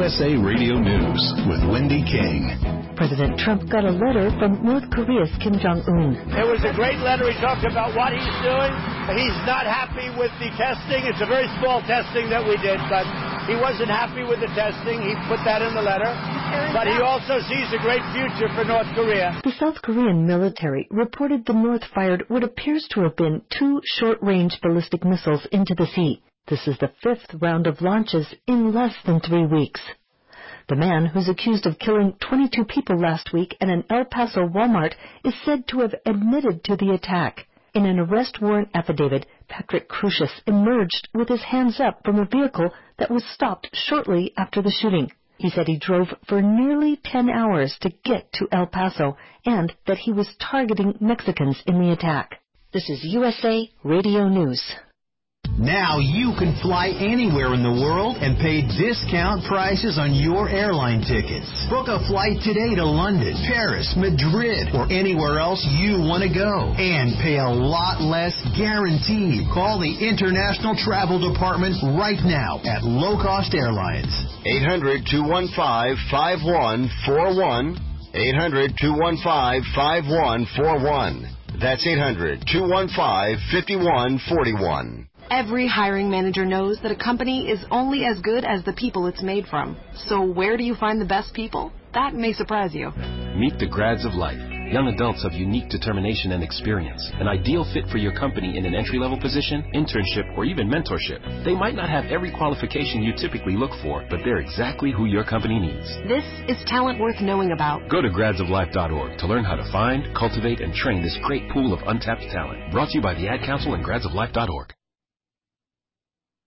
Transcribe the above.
USA Radio News with Wendy King. President Trump got a letter from North Korea's Kim Jong-un. It was a great letter. He talked about what he's doing. He's not happy with the testing. It's a very small testing that we did, but he wasn't happy with the testing. He put that in the letter. But he also sees a great future for North Korea. The South Korean military reported the North fired what appears to have been 2 short-range ballistic missiles into the sea. This is the 5th round of launches in less than 3 weeks. The man who's accused of killing 22 people last week at an El Paso Walmart is said to have admitted to the attack. In an arrest warrant affidavit, Patrick Crucius emerged with his hands up from a vehicle that was stopped shortly after the shooting. He said he drove for nearly 10 hours to get to El Paso and that he was targeting Mexicans in the attack. This is USA Radio News. Now you can fly anywhere in the world and pay discount prices on your airline tickets. Book a flight today to London, Paris, Madrid, or anywhere else you want to go. And pay a lot less guaranteed. Call the International Travel Department right now at Low Cost Airlines. 800-215-5141. 800-215-5141. That's 800-215-5141. Every hiring manager knows that a company is only as good as the people it's made from. So where do you find the best people? That may surprise you. Meet the grads of life. Young adults of unique determination and experience. An ideal fit for your company in an entry-level position, internship, or even mentorship. They might not have every qualification you typically look for, but they're exactly who your company needs. This is talent worth knowing about. Go to gradsoflife.org to learn how to find, cultivate, and train this great pool of untapped talent. Brought to you by the Ad Council and gradsoflife.org.